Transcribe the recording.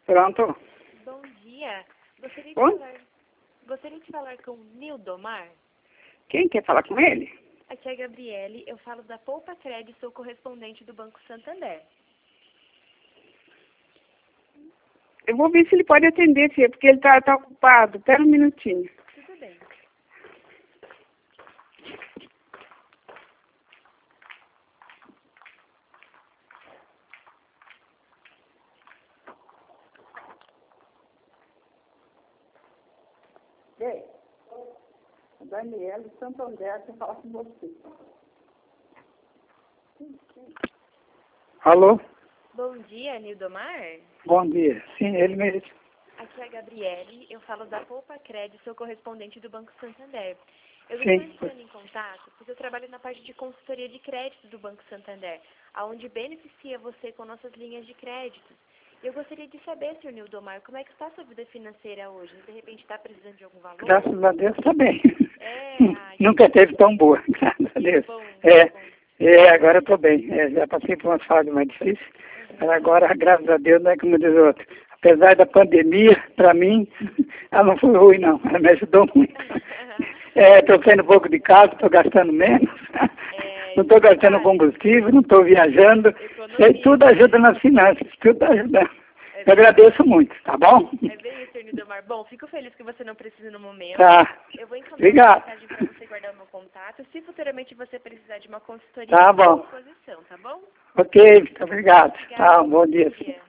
Pronto. Bom dia. Gostaria de, Oi? gostaria de falar com o Nildomar. Quem quer falar com ele? Aqui é a Gabriele, eu falo da Poupa Cred, sou correspondente do Banco Santander. Eu vou ver se ele pode atender, filha, porque ele tá ocupado. Espera um minutinho. Tudo bem. Ei, a Daniela de Santander quer falar com você. Alô? Bom dia, Nildomar. Bom dia. Sim, ele mesmo. Aqui é a Gabriele, eu falo da Poupa Cred, sou correspondente do Banco Santander. Eu Sim. estou entrando em contato porque eu trabalho na parte de consultoria de crédito do Banco Santander, aonde beneficia você com nossas linhas de créditos. Eu gostaria de saber, senhor Nildomar, como é que está a sua vida financeira hoje? De repente está precisando de algum valor? Graças a Deus está bem. Ai, Nunca teve tão boa, graças a que Deus. bom, É, que bom. agora eu estou bem. Já passei por umas fases mais difíceis. Mas agora, graças a Deus, não é como diz o outro. Apesar da pandemia, para mim, ela não foi ruim, não. Ela me ajudou muito. Estou saindo um pouco de casa, estou gastando menos. Não estou gastando combustível, não estou viajando. E tudo ajuda nas finanças, tudo está ajudando. Eu agradeço muito, tá bom? É bem isso, senhor Nildomar. Bom, fico feliz que você não precisa no momento. Tá. Eu vou encaminhar uma Obrigado. mensagem para você guardar o meu contato. Se futuramente você precisar de uma consultoria, Tá estou à bom. disposição, tá bom? Ok, muito obrigado. Obrigada. Tá, um bom dia. Bom dia.